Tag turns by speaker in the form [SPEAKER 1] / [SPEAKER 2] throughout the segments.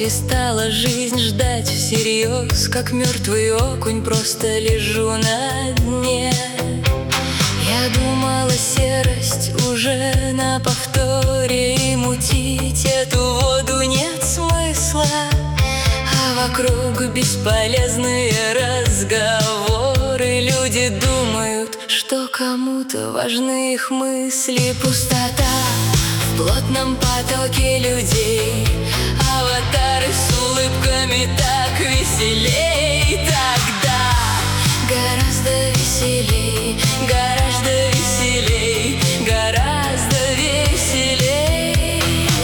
[SPEAKER 1] перестала жизнь ждать всерьез, как мертвый окунь, просто лежу на дне. Я думала, серость уже на повторе, и мутить эту воду нет смысла. А вокруг бесполезные разговоры. Люди думают, что кому-то важны их мысли. Пустота в плотном потоке людей, аватары с улыбками, так веселей. Тогда гораздо веселей, гораздо веселей, гораздо веселей.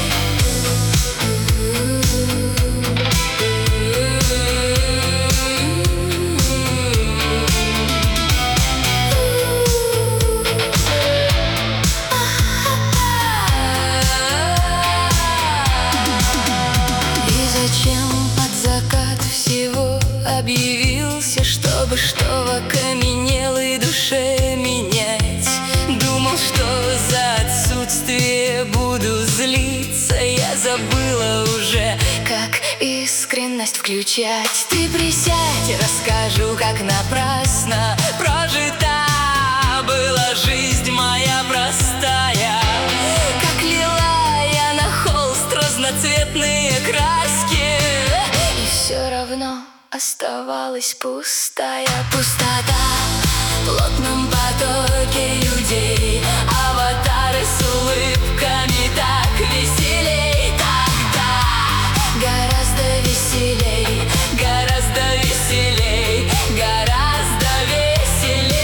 [SPEAKER 1] И зачем под закат всего объявился, чтобы что в окаменелой душе менять? Думал, что за отсутствие буду злиться. Я забыла уже, как искренность включать. Ты присядь, расскажу, как напрасно прожита была жизнь моя простая. Как лила я на холст разноцветные краски, и все равно оставалась пустая пустота в плотном потоке людей, аватары с улыбками, так веселей. Тогда гораздо веселей, гораздо веселей, гораздо веселей.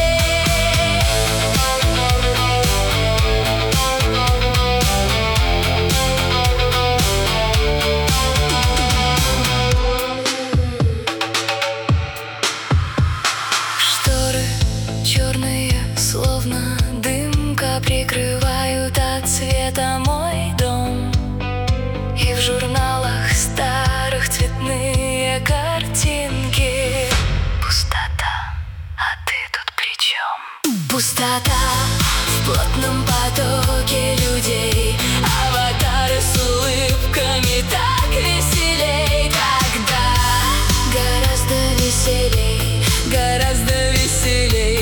[SPEAKER 1] Черные, словно дымка, прикрывают от света мой дом. И в журналах старых цветные картинки. Пустота, а ты тут при чем? Пустота в плотном потоке людей, аватары с улыбками, так веселей. Тогда гораздо веселей, гораздо веселей.